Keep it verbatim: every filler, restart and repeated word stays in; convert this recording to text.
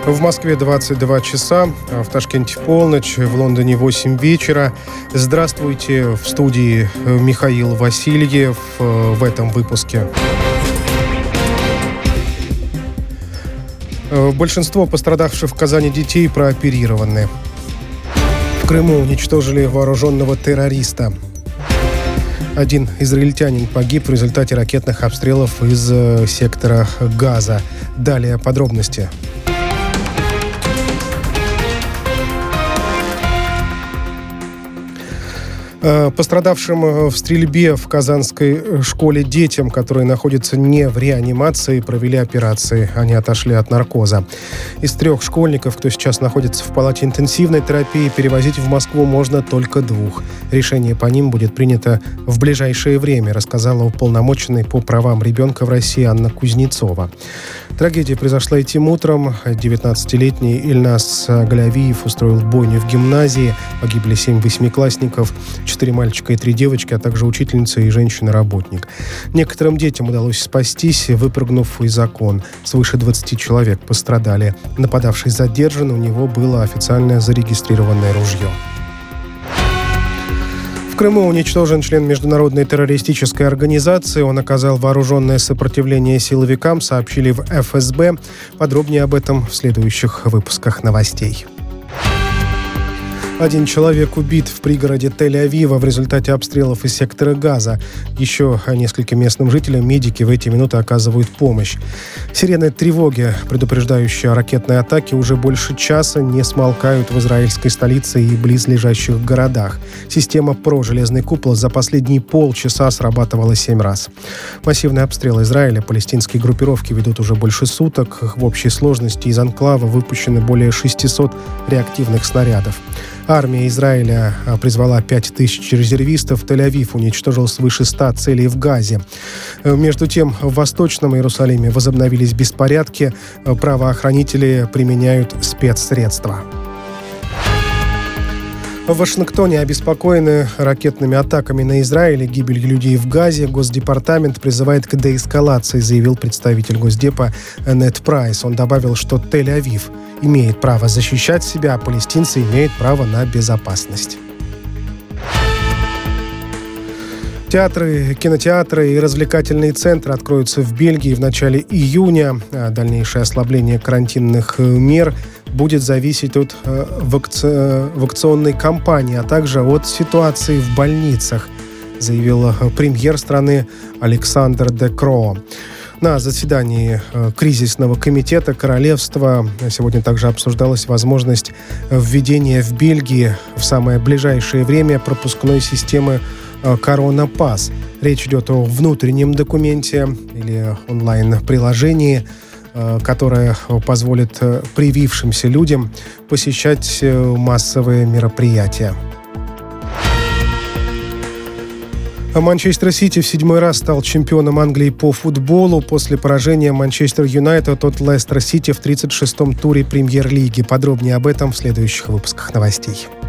В Москве двадцать два часа, в Ташкенте полночь, в Лондоне восемь вечера. Здравствуйте, в студии Михаил Васильев в этом выпуске. Большинство пострадавших в Казани детей прооперированы. В Крыму уничтожили вооруженного террориста. Один израильтянин погиб в результате ракетных обстрелов из сектора Газа. Далее подробности. Пострадавшим в стрельбе в казанской школе детям, которые находятся не в реанимации, провели операции. Они отошли от наркоза. Из трех школьников, кто сейчас находится в палате интенсивной терапии, перевозить в Москву можно только двух. Решение по ним будет принято в ближайшее время, рассказала уполномоченный по правам ребенка в России Анна Кузнецова. Трагедия произошла этим утром. девятнадцатилетний Ильнас Галявиев устроил бойню в гимназии. Погибли семь восьмиклассников, четыре мальчика и три девочки, а также учительница и женщина-работник. Некоторым детям удалось спастись, выпрыгнув из окон. Свыше двадцати человек пострадали. Нападавший задержан, у него было официально зарегистрированное ружье. В Крыму уничтожен член международной террористической организации. Он оказал вооруженное сопротивление силовикам, сообщили в эф эс бэ. Подробнее об этом в следующих выпусках новостей. Один человек убит в пригороде Тель-Авива в результате обстрелов из сектора Газа. Еще нескольким местным жителям медики в эти минуты оказывают помощь. Сирены тревоги, предупреждающие о ракетной атаке, уже больше часа не смолкают в израильской столице и близлежащих городах. Система ПРО «Железный купол» за последние полчаса срабатывала семь раз. Массивный обстрел Израиля палестинские группировки ведут уже больше суток. В общей сложности из анклава выпущено более шестисот реактивных снарядов. Армия Израиля призвала пять тысяч резервистов. Тель-Авив уничтожил свыше ста целей в Газе. Между тем, в Восточном Иерусалиме возобновились беспорядки. Правоохранители применяют спецсредства. В Вашингтоне обеспокоены ракетными атаками на Израиль и гибелью людей в Газе. Госдепартамент призывает к деэскалации, заявил представитель Госдепа Нед Прайс. Он добавил, что Тель-Авив имеет право защищать себя, а палестинцы имеют право на безопасность. Театры, кинотеатры и развлекательные центры откроются в Бельгии в начале июня. Дальнейшее ослабление карантинных мер будет зависеть от вакци... вакцinaционной кампании, а также от ситуации в больницах, заявил премьер страны Александр Де Кроо. На заседании кризисного комитета королевства сегодня также обсуждалась возможность введения в Бельгии в самое ближайшее время пропускной системы «Корона-пас». Речь идет о внутреннем документе или онлайн-приложении, которое позволит привившимся людям посещать массовые мероприятия. Манчестер Сити в седьмой раз стал чемпионом Англии по футболу после поражения Манчестер Юнайтед от Лестер Сити в тридцать шестом туре Премьер-лиги. Подробнее об этом в следующих выпусках новостей.